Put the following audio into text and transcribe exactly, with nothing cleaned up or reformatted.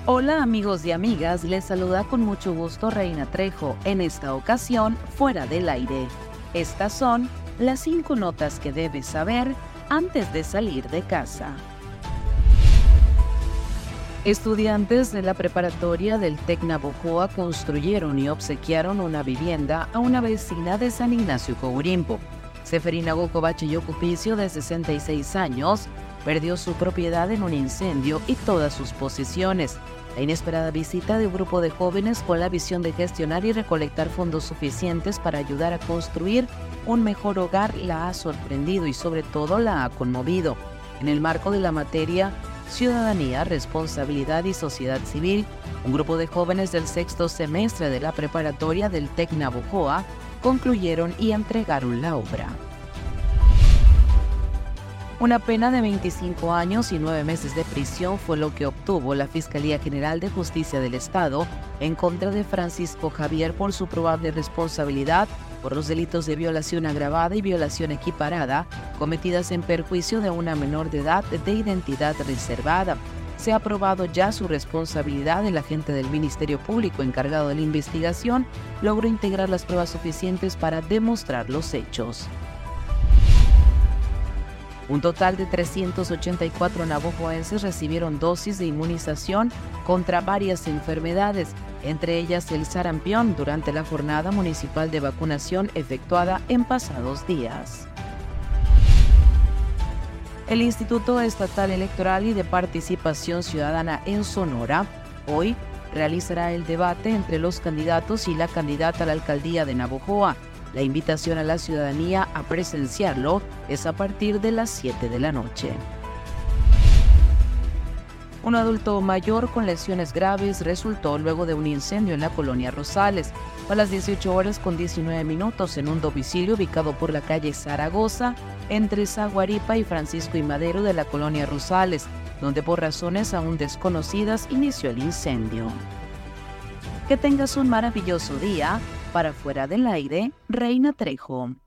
Hola amigos y amigas, les saluda con mucho gusto Reina Trejo, en esta ocasión fuera del aire. Estas son las cinco notas que debes saber antes de salir de casa. Estudiantes de la preparatoria del TEC Navojoa construyeron y obsequiaron una vivienda a una vecina de San Ignacio Cojurimbo. Seferina Gocobache Yocupicio, de sesenta y seis años, perdió su propiedad en un incendio y todas sus posesiones. La inesperada visita de un grupo de jóvenes con la visión de gestionar y recolectar fondos suficientes para ayudar a construir un mejor hogar la ha sorprendido y sobre todo la ha conmovido. En el marco de la materia Ciudadanía, Responsabilidad y Sociedad Civil, un grupo de jóvenes del sexto semestre de la preparatoria del TEC Navojoa concluyeron y entregaron la obra. Una pena de veinticinco años y nueve meses de prisión fue lo que obtuvo la Fiscalía General de Justicia del Estado en contra de Francisco Javier por su probable responsabilidad por los delitos de violación agravada y violación equiparada cometidas en perjuicio de una menor de edad de identidad reservada. Se ha probado ya su responsabilidad. El agente del Ministerio Público encargado de la investigación logró integrar las pruebas suficientes para demostrar los hechos. Un total de trescientos ochenta y cuatro navojoenses recibieron dosis de inmunización contra varias enfermedades, entre ellas el sarampión, durante la jornada municipal de vacunación efectuada en pasados días. El Instituto Estatal Electoral y de Participación Ciudadana en Sonora hoy realizará el debate entre los candidatos y la candidata a la alcaldía de Navojoa. La invitación a la ciudadanía a presenciarlo es a partir de las siete de la noche. Un adulto mayor con lesiones graves resultó luego de un incendio en la colonia Rosales. A las dieciocho horas con diecinueve minutos en un domicilio ubicado por la calle Zaragoza, entre Zaguaripa y Francisco y Madero de la colonia Rosales, donde por razones aún desconocidas inició el incendio. Que tengas un maravilloso día. Para Fuera del Aire, Reina Trejo.